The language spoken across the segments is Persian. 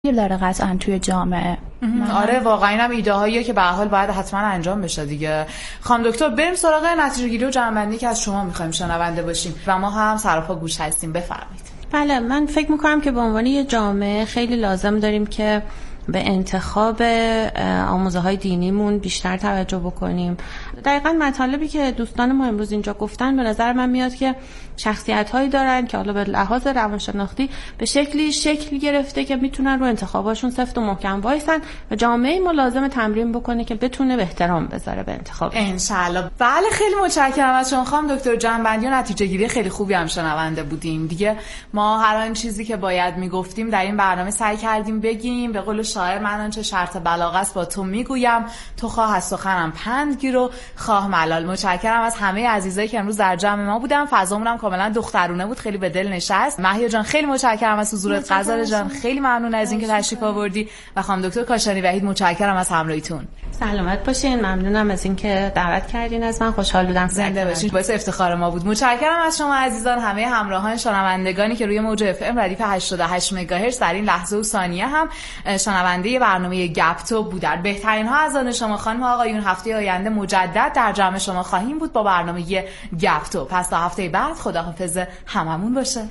داره قطعا توی جامعه. آره واقعا اینم ایده هاییه که به هر حال باید حتما انجام بشه دیگه. خانم دکتر بریم سراغ نتیجه گیری و جمع‌بندی که از شما می‌خوایم شنونده باشیم و ما هم سراپا گوش هستیم. بفرمایید. بله، من فکر می‌کنم که به عنوان یه جامعه خیلی لازم داریم که به انتخاب آموزه‌های دینیمون بیشتر توجه بکنیم. دقیقاً مطالبی که دوستان ما امروز اینجا گفتن به نظر من میاد که شخصیت‌هایی دارن که حالا به لحاظ روانشناختی به شکل گرفته که میتونن رو انتخاباشون سفت و محکم وایسن و جامعه ما لازم تمرین بکنه که بتونه به احترام بذاره به انتخاب. انشالله. بله خیلی متشکرم از شما خانم دکتر. جمع‌بندی و نتیجه گیری خیلی خوبی هم شنونده بودیم دیگه. ما هر آن چیزی که باید میگفتیم در این برنامه سعی کردیم بگیم. به قول شاعر من آنچه شرط بلاغه است با تو میگویم، تو خواه از سخنم پند گیر و خواه ملال. متشکرم از همه عزیزایی که امروز در جمع ما بودن. فضامون هم کاملا دخترونه بود، خیلی به دل نشست. مهیا جان خیلی متشکرم از حضورت. غزال جان خیلی ممنون از اینکه تشریف آوردی و خانم دکتر کاشانی وحید متشکرم از همراهیتون. سلامت باشین. ممنونم از اینکه دعوت کردین از من. خوشحال بودم. زنده باشین. باعث افتخار ما بود. متشکرم از شما عزیزان، همه همراهان شنوندگانی که روی موج اف ام ردیف 88 مگاهرتز در این لحظه و ثانیه هم شنونده برنامه گپ تو بودن. بهترین ها از آن شما خانم ها آقایون. هفته آینده مجدد در جمع شما خواهیم بود با برنامه گپ تو. پس تا هفته بعد خداحافظ هممون باشه.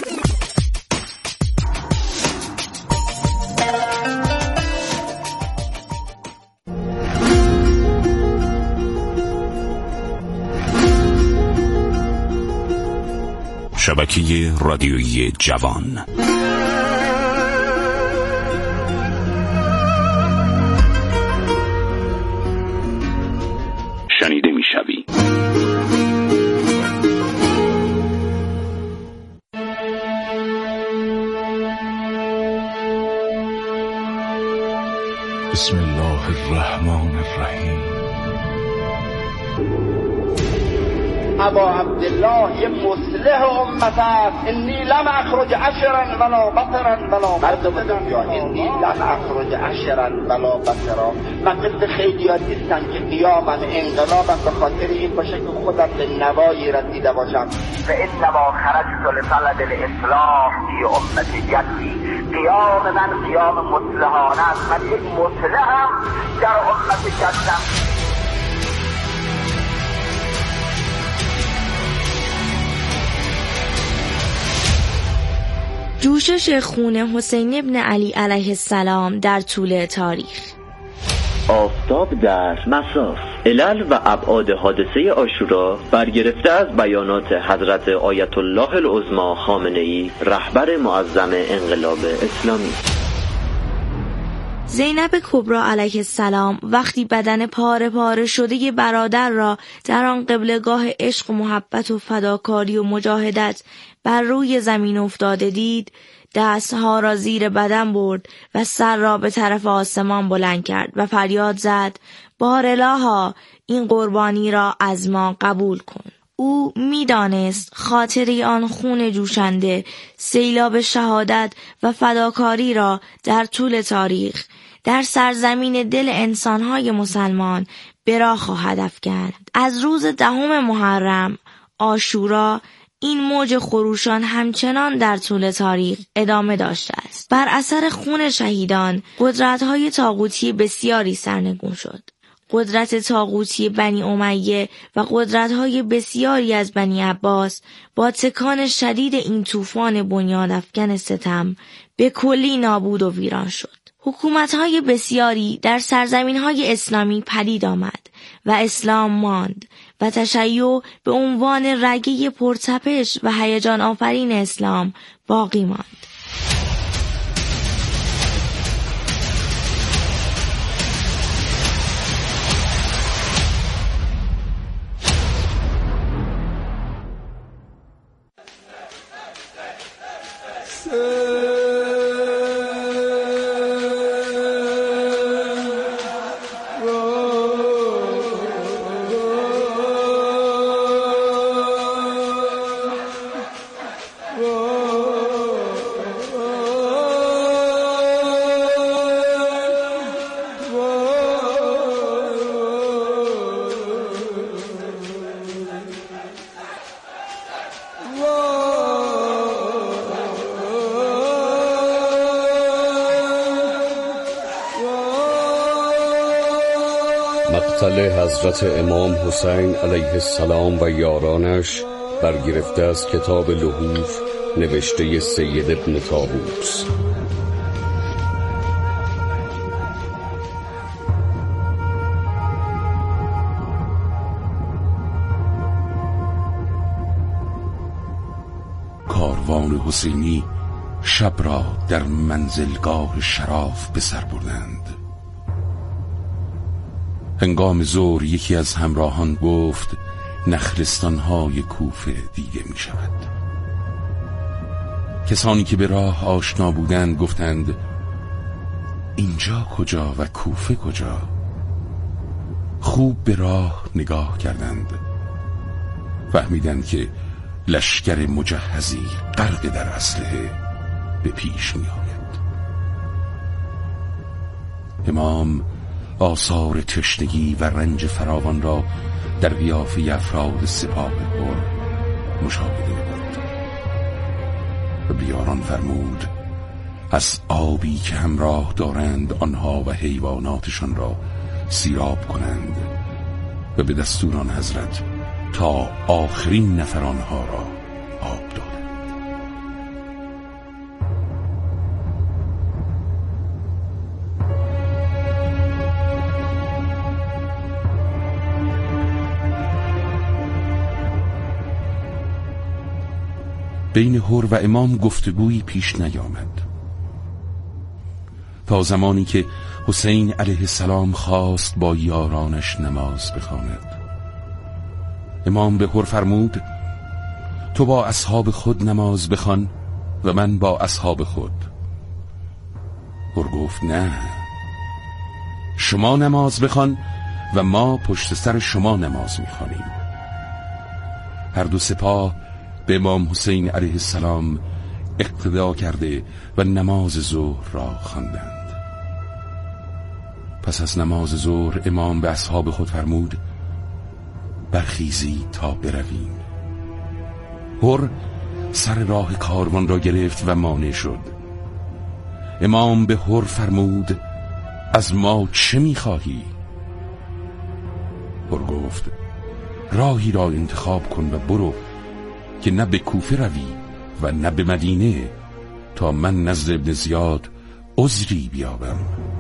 شبکه رادیویی جوان. شنیده میشوی. بسم الله الرحمن الرحیم. ابا عبدالله یه مصلح امت است. انی لم اخرج عشرا ولا بطرا ولا مردم دنیا. انی لم اخرج عشرا ولا بطرا. من مثل خیلی ها نیستم که قیامم انقلابم به خاطر این باشه که خودم به نوایی رسیده باشم. و انما خرجت لطلب الاصلاح فی امت جدی. قیام من قیام مصلحانه است. من یک مصلحم در امت جدم. جوشش خون حسین ابن علی علیه السلام در طول تاریخ. آفتاب در مساس. علل و ابعاد حادثه عاشورا برگرفته از بیانات حضرت آیت الله العظمی خامنه‌ای، رهبر معظم انقلاب اسلامی. زینب کبری علیه السلام وقتی بدن پاره پاره شده برادر را در آن قبلگاه عشق و محبت و فداکاری و مجاهدت بر روی زمین افتاده دید، دستها را زیر بدن برد و سر را به طرف آسمان بلند کرد و فریاد زد: بارالها، این قربانی را از ما قبول کن. او می‌دانست خاطری آن خون جوشنده، سیلاب شهادت و فداکاری را در طول تاریخ در سرزمین دل انسان‌های مسلمان به راه خواهد افکند. از روز 10 محرم عاشورا این موج خروشان همچنان در طول تاریخ ادامه داشته است. بر اثر خون شهیدان قدرت‌های طاغوتی بسیاری سرنگون شد. قدرت طاغوتی بنی امیه و قدرت‌های بسیاری از بنی عباس با تکان شدید این طوفان بنیادافکن ستم به کلی نابود و ویران شد. حکومت‌های بسیاری در سرزمین‌های اسلامی پدید آمد و اسلام ماند و تشیع به عنوان رگه پرتپش و هیجان آفرین اسلام باقی ماند. مقتل حضرت امام حسین علیه السلام و یارانش برگرفته از کتاب لحوف نوشته سید ابن طاووس. کاروان حسینی شب را در منزلگاه شراف به سر بردند. هنگام ظهر یکی از همراهان گفت نخلستان‌های کوفه دیده می شود. کسانی که به راه آشنا بودند گفتند اینجا کجا و کوفه کجا؟ خوب به راه نگاه کردند، فهمیدند که لشکر مجهزی غرق در اسلحه به پیش می آید. امام آثار تشنگی و رنج فراوان را در قیافه افراد سپاه حر مشاهده بود و بیاران فرمود از آبی که همراه دارند آنها و حیواناتشان را سیراب کنند و به دستوران حضرت تا آخرین نفر آنها را آب دادند. بین حر و امام گفتگویی پیش نیامد تا زمانی که حسین علیه السلام خواست با یارانش نماز بخواند. امام به حر فرمود تو با اصحاب خود نماز بخوان و من با اصحاب خود. حر گفت نه، شما نماز بخوان و ما پشت سر شما نماز میخوانیم. هر دو سپاه به امام حسین علیه السلام اقتدا کرده و نماز ظهر را خواندند. پس از نماز ظهر امام به اصحاب خود فرمود برخیزید تا برویم. حر سر راه کاروان را گرفت و مانع شد. امام به حر فرمود از ما چه می‌خواهی؟ حر گفت راهی را انتخاب کن و برو که نه به کوفه روی و نه به مدینه تا من نزد ابن زیاد عذری بیابم.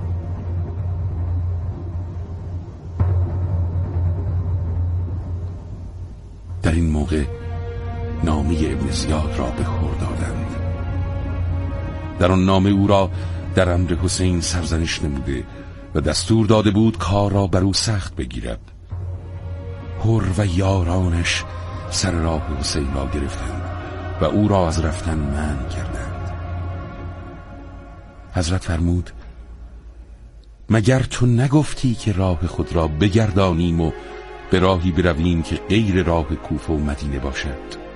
در این موقع نامه ابن زیاد را به حر دادند. در آن نامه او را در امر حسین سرزنش نموده و دستور داده بود کار را بر او سخت بگیرد. حر و یارانش سر راه حسین را گرفتند و او را از رفتن منع کردند. حضرت فرمود مگر تو نگفتی که راه خود را بگردانیم و به راهی برویم که غیر راه کوفه و مدینه باشد؟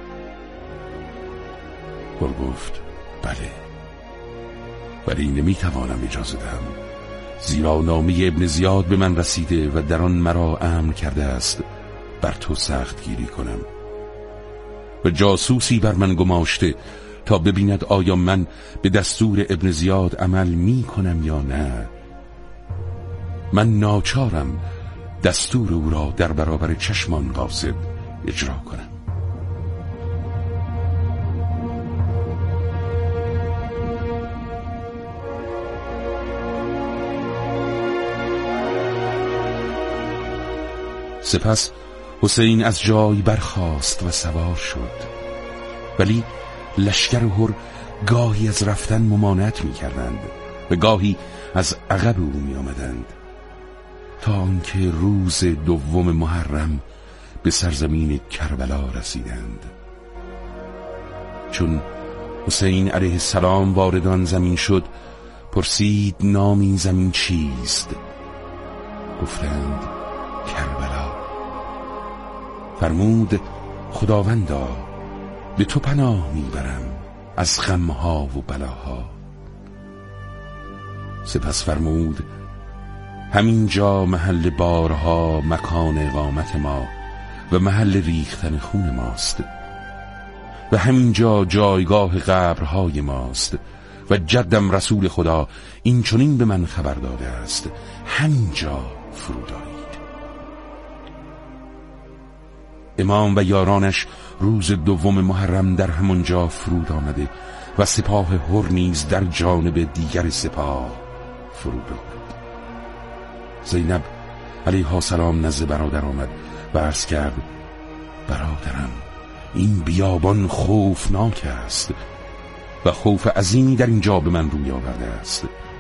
حر گفت بله، ولی نمیتوانم اجازه دهم، زیرا نامه ابن زیاد به من رسیده و در آن مرا امر کرده است بر تو سخت گیری کنم و جاسوسی بر من گماشته تا ببیند آیا من به دستور ابن زیاد عمل می کنم یا نه. من ناچارم دستور او را در برابر چشمان قاصد اجرا کنم. سپس حسین از جای برخاست و سوار شد، ولی لشکر حر گاهی از رفتن ممانعت می کردند و گاهی از عقب او می آمدند تا آنکه روز دوم محرم به سرزمین کربلا رسیدند. چون حسین علیه السلام وارد آن زمین شد پرسید نام این زمین چیست؟ گفتند کربلا. فرمود خداوندا به تو پناه میبرم از غمها و بلاها. سپس فرمود همین جا محل بارها مکان اقامت ما و محل ریختن خون ماست و همین جا جایگاه قبرهای ماست و جدم رسول خدا این چنین به من خبر داده است، همین جا فرود آیید. امام و یارانش روز دوم محرم در همانجا فرود آمده و سپاه هر نیز در جانب دیگر سپاه فرود آمد. زینب علیها السلام نزد برادر آمد و عرض کرد: برادرم، این بیابان خوفناک است و خوف عظیمی در اینجا به من روی آورده است.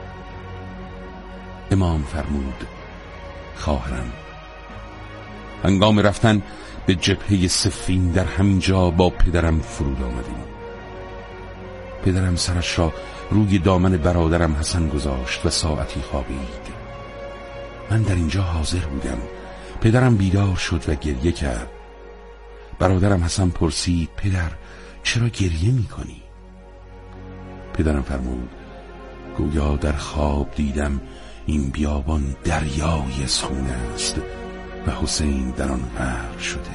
امام فرمود: خواهرم، هنگام رفتن به جبهه صفین در همینجا با پدرم فرود آمدیم. پدرم سرش را روی دامن برادرم حسن گذاشت و ساعتی خوابید. من در اینجا حاضر بودم. پدرم بیدار شد و گریه کرد. برادرم حسن پرسید: پدر، چرا گریه میکنی؟ پدرم فرمود: گویا در خواب دیدم این بیابان دریای خون است و حسین در آن غرق شده.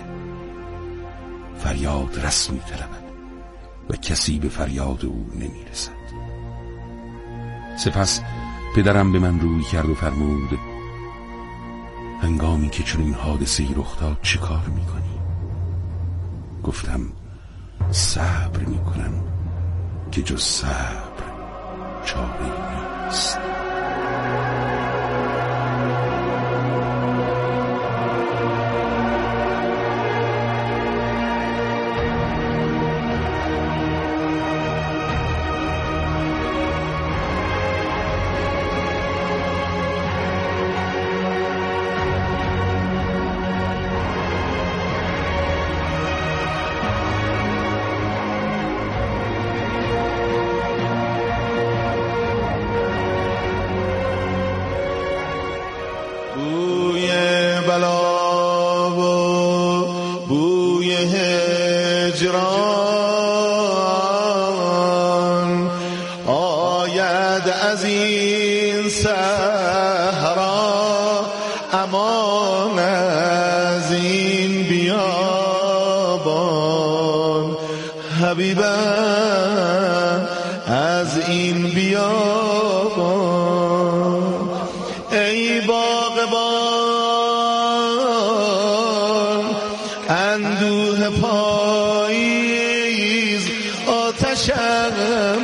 فریاد رس می‌طلبد و کسی به فریاد او نمی‌رسد. سپس پدرم به من روی کرد و فرمود: هنگامی که چنین حادثه‌ای رخ داد چه کار می‌کنی؟ گفتم: صبر می‌کنم که جز صبر چاره‌ای نیست. حبیبم از این بیابان، ای باغبان اندوه پاییز، آتشم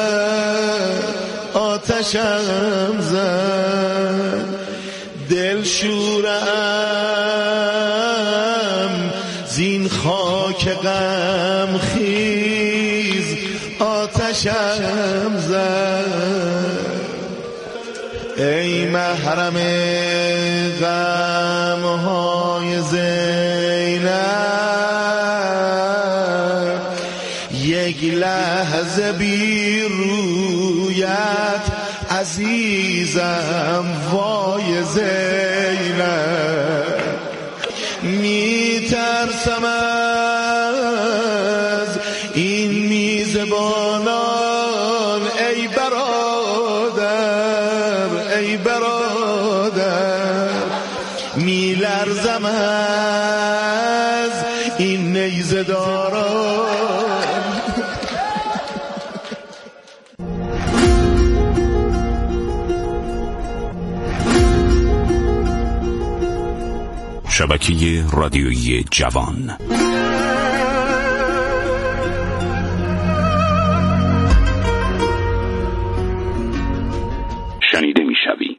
زد دلشورم زین خاک غم خیز، آتشم زد ای محرم غمهای زینب، یک لحظه بی رویت عزیزم وای زینب، میترسم از این میزبانان ای برادر، ای برادر، میلرزم از این نیزه داران. شبکه رادیویی جوان. شنیده میشوی.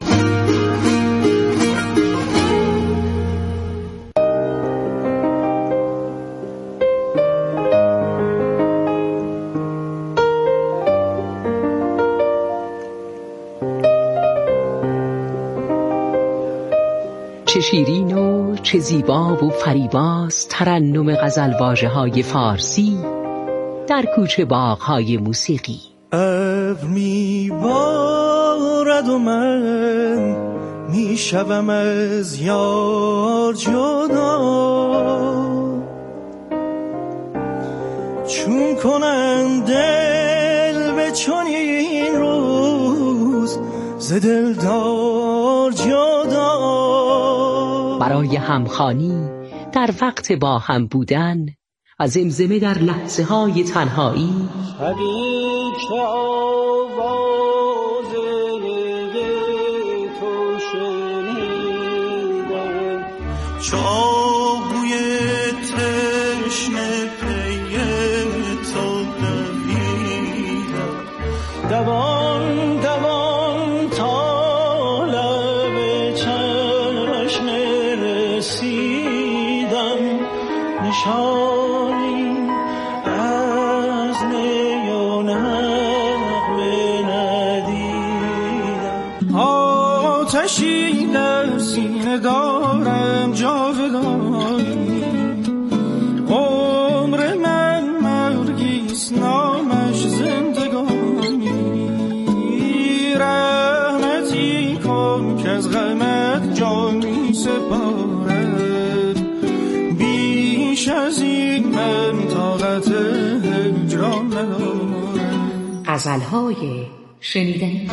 چه شیرین و چه زیبا و فریباست ترنم غزلواژه‌های فارسی در کوچه باغ‌های موسیقی. ابر میبارد و من میشوم از یار جدا، چون کنم دل به چنین روز ز دلدار جدا. برای همخوانی در وقت با هم بودن و زمزمه در لحظه های تنهایی، شبی که آواز تو شنیدم، چاقوی تشنه پی تو دویدم، دوان دوان تا لب چشمه رسیدم، نشانی از نی و نغمه ندیدم. آتشی در سینه دارم جاودانی، عمر من مرگیست نامش زندگانی، رحمتی کن که از غمت جانی سپارد، بیش از این من طاقت هجران ندارم. غزل‌های شنیدنی.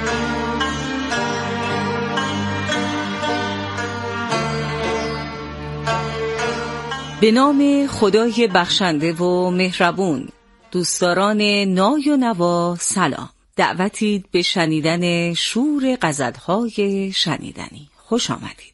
به نام خدای بخشنده و مهربون. دوستداران نای و نوا سلام. دعوتید به شنیدن شور غزل‌های شنیدنی. خوش آمدید.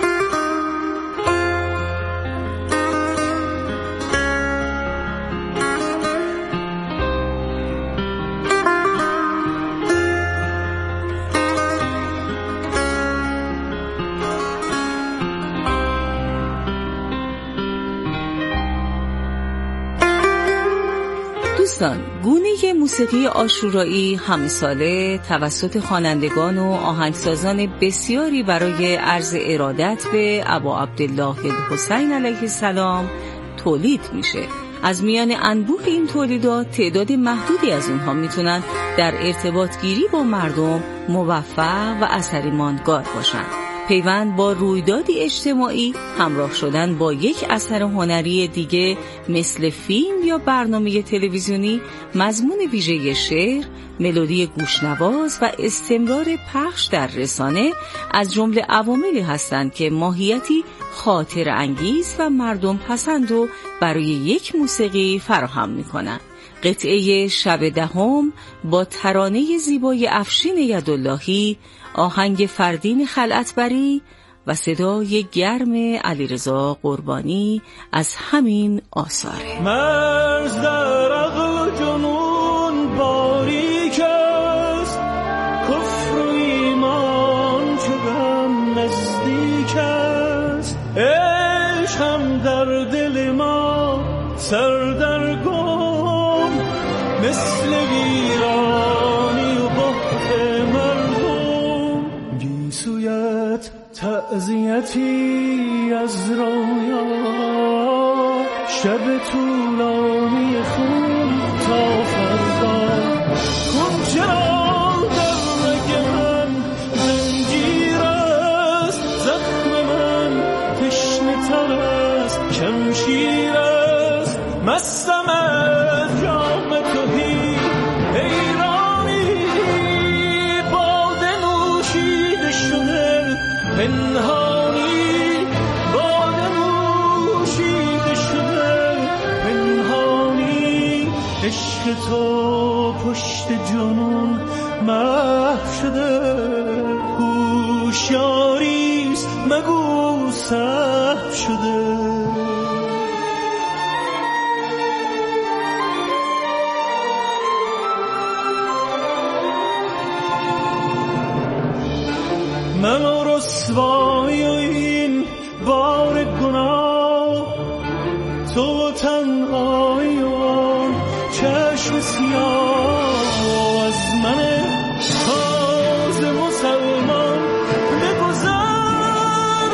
دوستان، گونه موسیقی عاشورایی همساله توسط خوانندگان و آهنگسازان بسیاری برای عرض ارادت به ابا عبدالله الحسین علیه السلام تولید میشه. از میان انبوه این تولیدات تعداد محدودی از اونها میتونن در ارتباط گیری با مردم موفق و اثری ماندگار باشن. پیوند با رویدادی اجتماعی، همراه شدن با یک اثر هنری دیگه مثل فیلم یا برنامه تلویزیونی، مضمون ویژه شعر، ملودی گوشنواز و استمرار پخش در رسانه از جمله عواملی هستند که ماهیتی خاطر انگیز و مردم پسند و برای یک موسیقی فراهم می‌کنند. قطعه شب دهم با ترانه زیبای افشین یداللهی، آهنگ فردین خلعتبری و صدای گرم علیرضا قربانی از همین آثاره. مرز در عقل جنون باریک است، کفر و ایمان چو غم نزدیک است، عشق هم در دل ما سردرگم، مثل ویرانی و بحت مردم، گیسویت تعزیتی از رویا، شب طولانی خون تا فردا، کن چرا در رگ من زنجیر است، زخم من تشنه تر است، شمشیر است، مستم از جام تهی حیرانی، باده نوشیده شده پنهانی، باده نوشیده شده پنهانی، عشق تو پشت جنون محو شده، هوشیاریست مگو سهو شده. من و رسوایی و این بار گناه، تو تنهایی و آن چشم سیاه، از من تازه مسلمان بگذر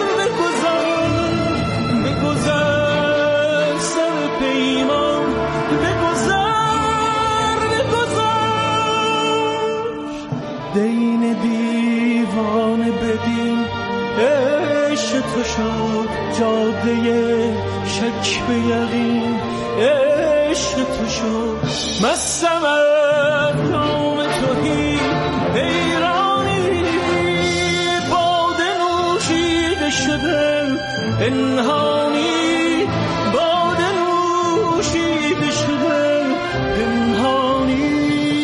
سر پیمان، بگذر دین دیوانه بدین، عشق تو شد جاده شک به یقین، عشق تو شد مستم از جام تهی حیرانی، باده نوشیده شده پنهانی، باده نوشیده شده پنهانی،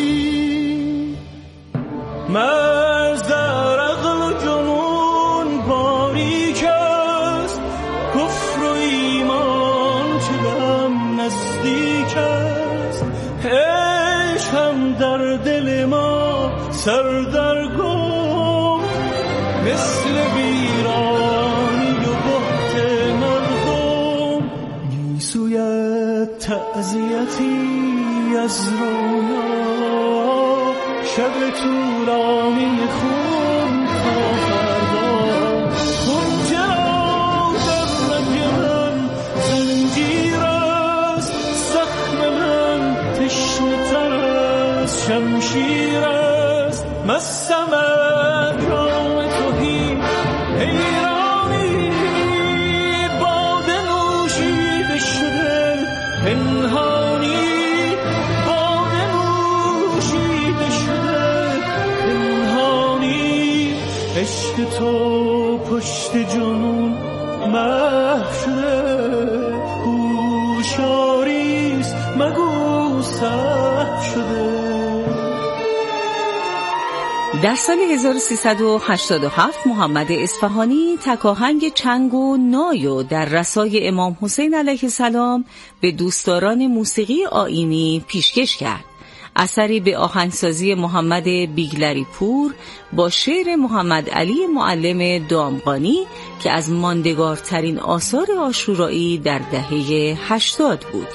مرز در عقل جنون باریک است، کفر و ایمان چه گم مثل ویرانی و بحت مردم گیسویت تعذیتی از رویا شب طولانی خون تا فردا خون چرا در رگ من زنجیر است زخم من تشنه تر از شمشیر است مستم از جام تهی حیرانی باده نوشیده شده پنهانی عشق تو پشت جنون محو شده هوشیاریست مگو سهو شده. در سال 1387 محمد اصفهانی تکاهنگ چنگ و نایو در رسای امام حسین علیه السلام به دوستداران موسیقی آیینی پیشکش کرد. اثری به آهنگسازی محمد بیگلری پور با شعر محمد علی معلم دامغانی که از ماندگارترین آثار عاشورایی در دهه 80 بود.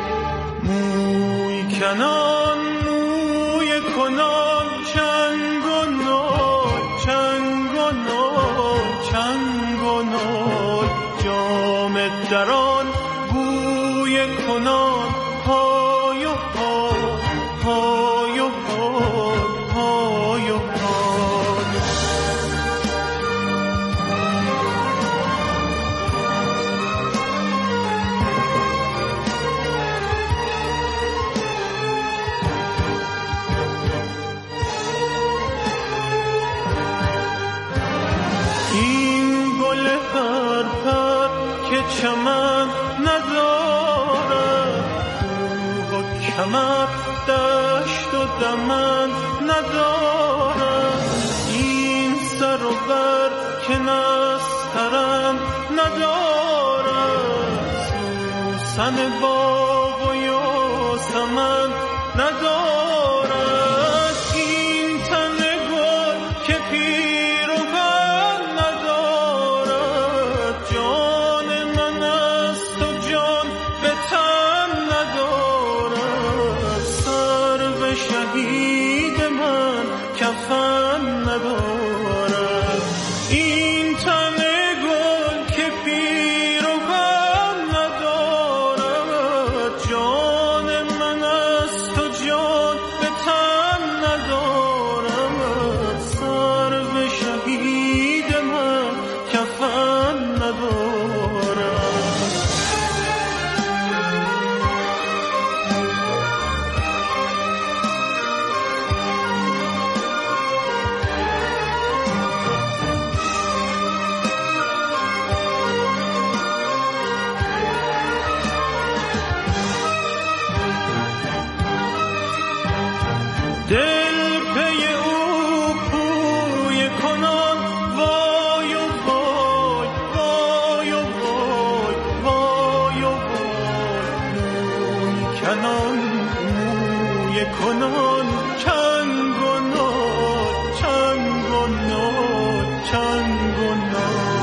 موی کنان موی کنان چنگ و نای چنگ و نای چنگ و نای جام دران بوی کنان های و های های و های های و این گل پرپر که چمن ندارد روح و کمر دشت و دمن ندارد این سر و بر که نسترن ندارد سوسن باغ و یاسمن ندارد این تن گل که پیر و بر ندارد جان من است و جان به تن ندارد سر به شهید من کفن ندارد این تن گل که پیر و بر ندارد جان من است و جان به تن ندارد سر به شهید من کفن ندارد. دل پی او پوی کنان وای و وای وای و وای وای و وای موی کنان موی کنان چنگ و نای چنگ و نای چنگ و نای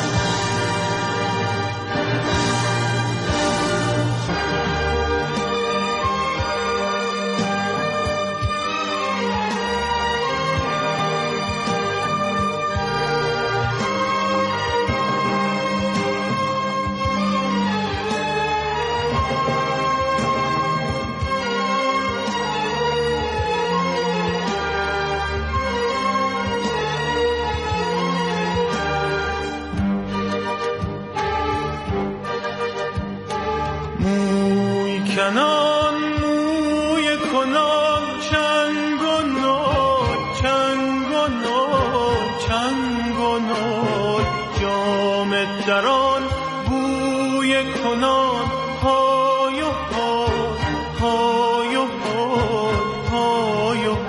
موی کنان موی کنان چنگ و نای چنگ و نای چنگ و نای جام دران بوی کنان های و های های و های های و های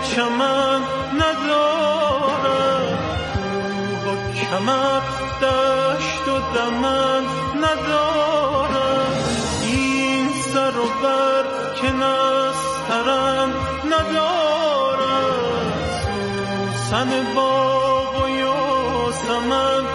چمن ندارد، کوه و کمر دشت و دمن ندارد، این سر و بر که نسترن ندارد، سوسن باغ و یاسمن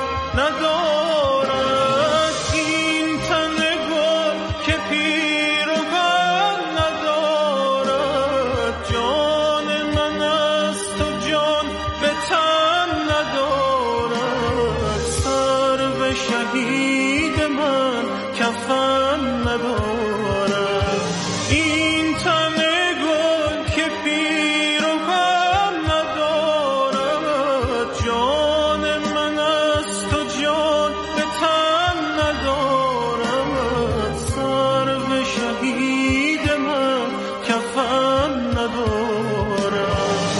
ندارد، این تن گل که پیر و بر ندارد، جان من است و جان به تن ندارد، سر به شهید من کفن ندارد، این تن گل که پیر و بر ندارد، جان من است و جان به تن ندارد، سر به شهید من کفن ندارد.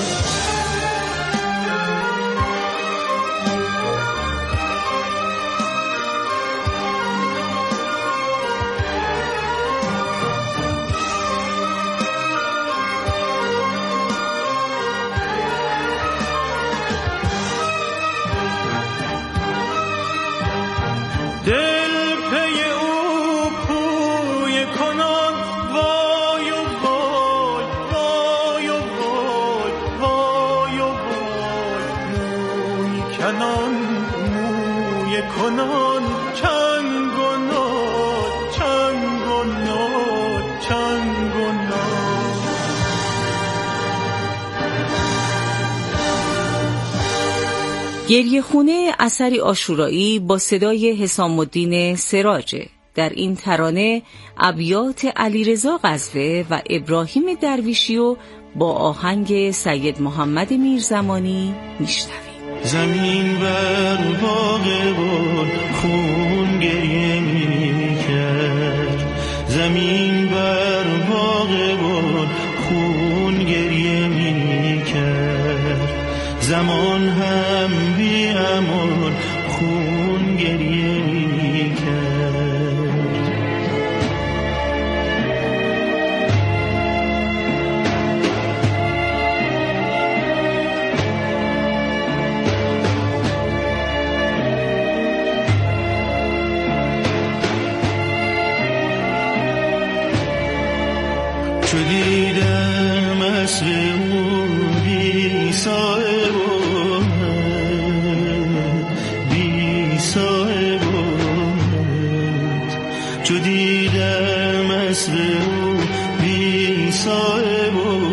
دل پی او پوی کنان وای و وای وای و وای وای و وای، موی کنان موی کنان چنگ و ناد چنگ و ناد چنگ و ناد. گریه خونه اثری عاشورایی با صدای حسام الدین سراجه. در این ترانه ابیات علیرضا غزوه و ابراهیم درویشیو با آهنگ سید محمد میرزمانی میشنویم. زمین بر باغبان خون گریه میکرد، زمین بر باغبان خون گریه میکرد، زمان هم بی امان خون گریه میکرد. چو دیدم اسب او بی صاحب آمد، بی صاحب آمد، چو دیدم اسب او بی صاحب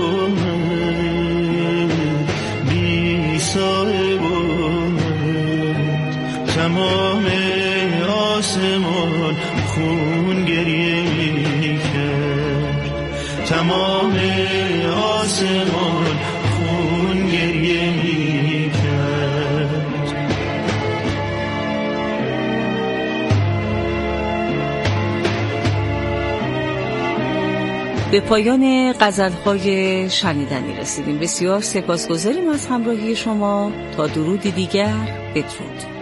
آمد، بی صاحب آمد، تمام آسمان خون گریه میکرد، تمام آسمان خون گریه میکرد. به پایان غزل‌های شنیدنی رسیدیم. بسیار سپاسگزاریم از همراهی شما. تا درودی دیگر، بدرود.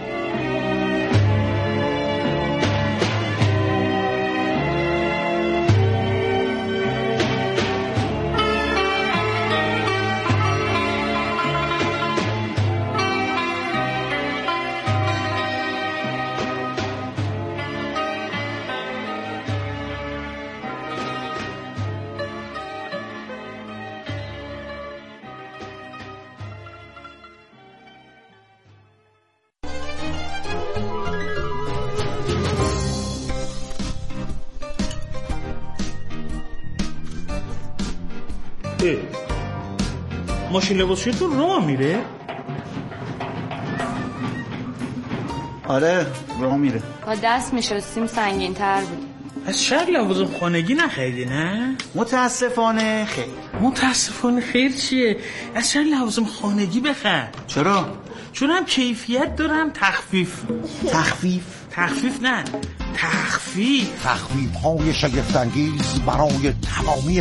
ماشین لباسشویتون راه میره؟ آره راه میره. با دست میشستیم سنگین تر بود. از شهر لوازم خانگی نخریدی نه؟ متاسفانه خیر. متاسفانه خیر چیه؟ از شهر لوازم خانگی بخر. چرا؟ چون هم کیفیت دارم تخفیف. تخفیف؟ تخفیف نه، تخفیف. تخفیف های شگفت‌انگیز برای تمامی